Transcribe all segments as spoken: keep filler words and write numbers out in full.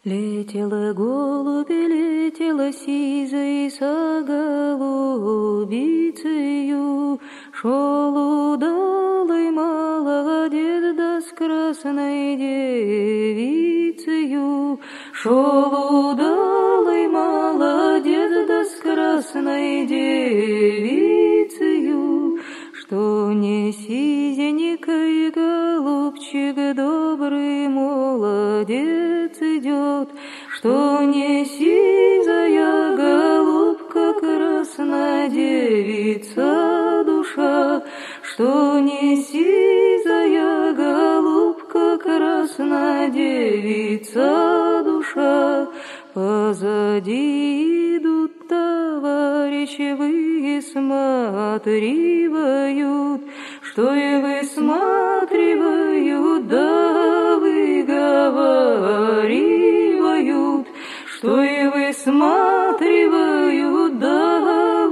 Летела голубь, летела сизой со голубицею, шел удалый молодец, да с красной девицею. Шел удалый молодец, да с красной девицею. Что не сизенький голубчик, добрый молодец идет, что не сизая голубка, красная девица душа, что не сизая голубка, красная девица душа. Позади идут товарищи, высматривают, что и высматривают, да выговаривают, что и высматривают, да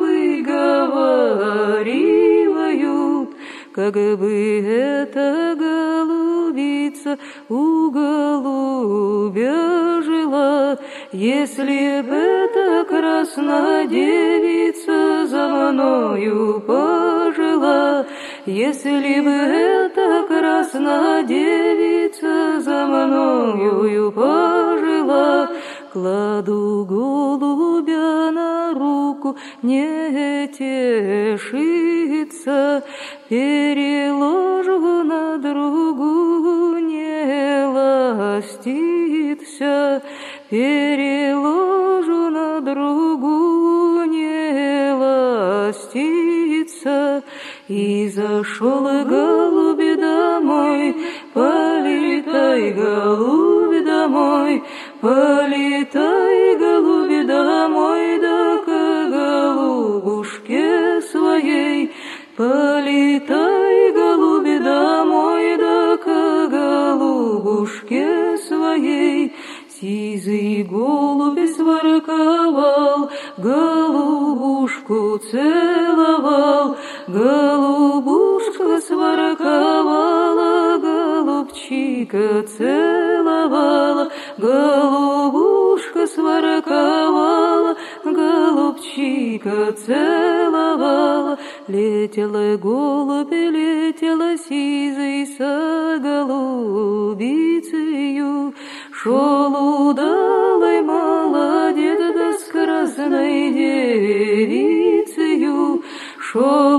выговаривают, как бы эта голубица у голубя жила, если б эта красная девица за мною пожила, если бы эта красная девица за мною пожила. Кладу голубя на руку, не тешится, переложу на другу, не ластится, переложу на другу, не ластится. И зашел голубь домой, полетай, голубь, домой, полетай, голубь, домой, да к голубушке своей. Полетай, голубь, домой, да к голубушке своей. Сизый голубь сворковал, голубушку целовал, голубушка сворковала, голубчика целовала, голубушка сворковала, голубчика целовала. Летела голубь, летела сизый со голубицею, шел удалый молодец, да с красной девицею. Шел